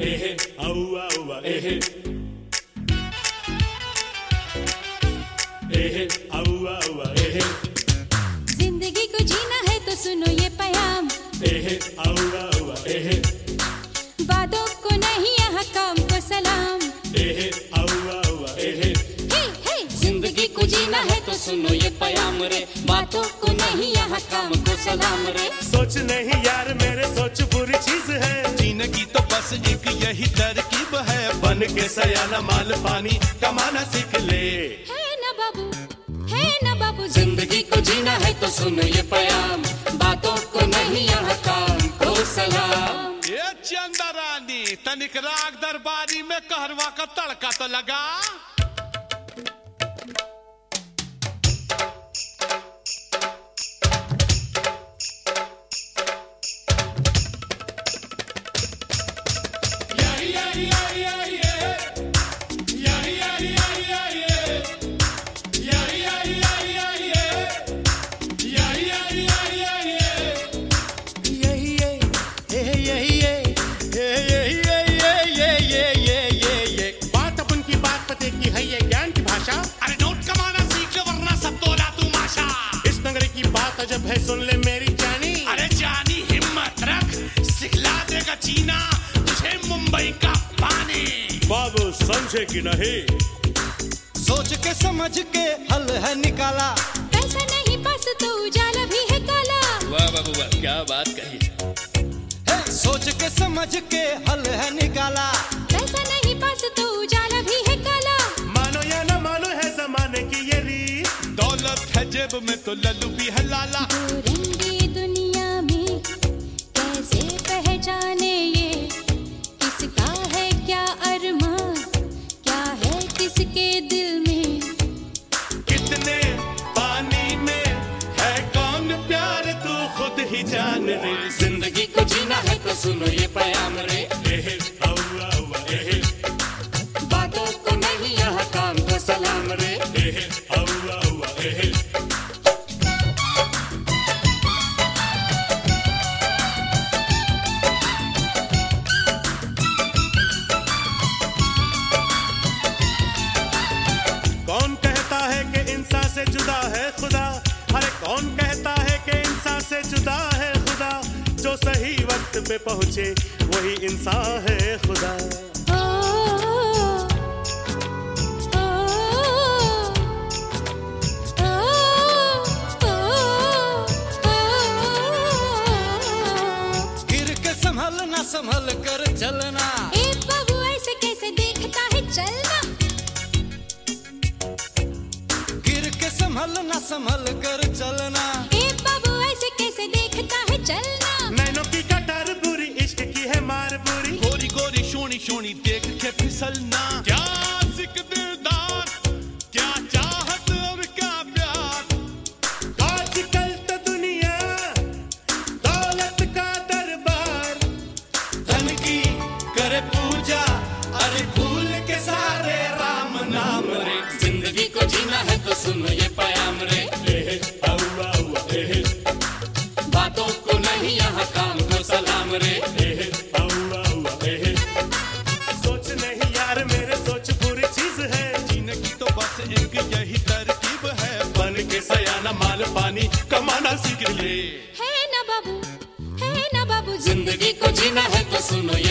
एहे औवा औवा एहे एहे औवा औवा एहे। जिंदगी को जीना है तो सुनो ये प्याम, एहे औवा औवा एहे बातों को नहीं यहाँ काम को सलाम। एहे औवा औवा एहे। हे हे जिंदगी को जीना है तो सुनो ये प्याम रे, बातों को नहीं यहाँ काम को सलाम रे। सोच नहीं यार मेरे सोच बुरी चीज है, जीने की तो बस एक यही तरकीब है। बन के सयाना माल पानी कमाना सीख ले। है ना बाबू, है ना बाबू, जिंदगी को जीना है तो सुनो ये प्याम, बातों को नहीं यहाँ काम को सलाम। ये चंदा रानी तनिक राग दरबारी में कहरवा का तड़का तो लगा। जब है सुन ले मेरी जानी। अरे जानी हिम्मत रख, सिखला देगा जीना तुझे मुंबई का पानी। बाबू समझे कि नहीं, सोच के समझ के हल है निकाला। पैसा नहीं पास तो उजाला भी है काला। वाह बाबू वाह, क्या बात कही। सोच के समझ के हल है निकाला। पैसा नहीं पास तो उजाला भी है काला। मानो या ना मानो है जमाने की ये रीत, दौलत है जेब में तो लल्लू भी है लाला। दो रंगी दुनिया में कैसे पहचाने ये, किसका है क्या अरमान, क्या है किसके दिल में। कितने पानी में है कौन प्यार तू खुद ही जान रे। जिंदगी को जीना है तो सुनो ये प्याम रे, एहे औवा औवा एहे बातों को नहीं यहाँ काम को सलाम रे। एहे औवा औवा एहे। कौन कहता है कि इंसान से जुदा है खुदा, अरे कौन कहता है कि इंसान से जुदा है खुदा। जो सही वक्त पे पहुंचे वही इंसान है खुदा। गिर के संभल ना संभल कर चलना। ए बाबू ऐसे कैसे देखता है चलना, गिर के संभल ना संभल कर चलना। ए बाबू ऐसे कैसे देखता है चलना। नैनों की कटार बुरी, इश्क की है मार बुरी। गोरी गोरी शोनी शोनी देख के फिसलना। क्या सिक दिलदार, क्या चाहत और क्या प्यार। आजकल तो दुनिया दौलत का दरबार, धन की करे पूजा, अरे भूल के सारे राम नाम रे। जिंदगी को जीना है तो सुनो ये प्याम रे, एहे औवा औवा एहे बातों को नहीं यहाँ काम को सलाम रे। एहे औवा औवा एहे। सोच नहीं यार मेरे सोच बुरी चीज है, जीने की तो बस एक यही तरकीब है। बन के सयाना माल पानी कमाना सीख ले। है ना बाबू, है ना बाबू, जिंदगी को जीना है तो सुनो